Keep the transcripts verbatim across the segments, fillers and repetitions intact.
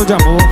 falando de amor.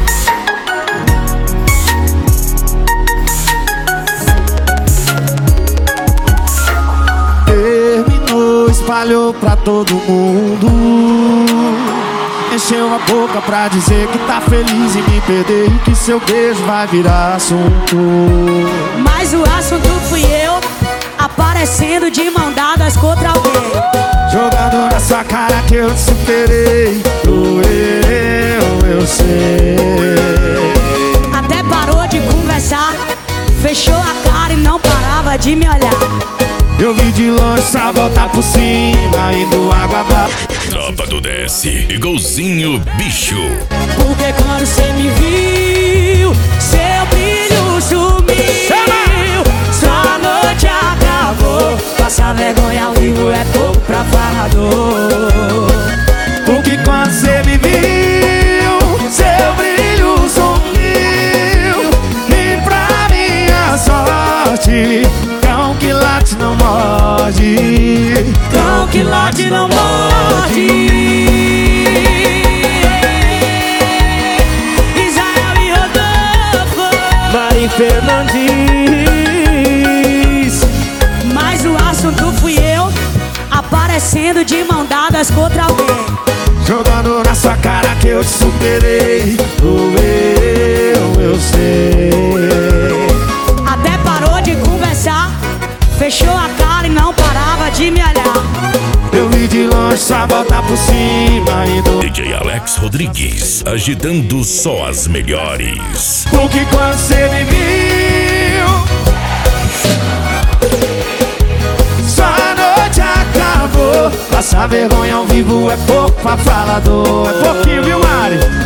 Terminou, espalhou pra todo mundo. Encheu a boca pra dizer que tá feliz em me perder e que seu beijo vai virar assunto. Mas o assunto fui eu, aparecendo de mão dadas contra alguém, jogando na sua cara que eu te superei. Eu, eu sei. Até parou de conversar, fechou a cara e não parava de me olhar. Eu vi de longe só voltar por cima, indo água abaixo. Tropa do D S, igualzinho bicho. Porque quando cê me viu, seu brilho sumiu. Sua noite acabou, passar vergonha ao vivo é pouco pra falador. Porque quando cê me viu, seu brilho sumiu. E pra minha sorte, cão que late não morde. Cão que late não morde. Israel e Rodolfo, Mari Fernandes. mas o assunto fui eu, aparecendo de mão dadas contra alguém, Jogando na sua cara que eu te superei. Eu, eu sei. até parou de conversar, fechou a cara e não parava de me olhar. Eu vi de longe só voltar por cima, indo. D J Alex Rodrigues, agitando só as melhores. Porque quando cê me viu, sua noite acabou. Passar vergonha ao vivo é pouco pra falador. É pouquinho, viu, Mari?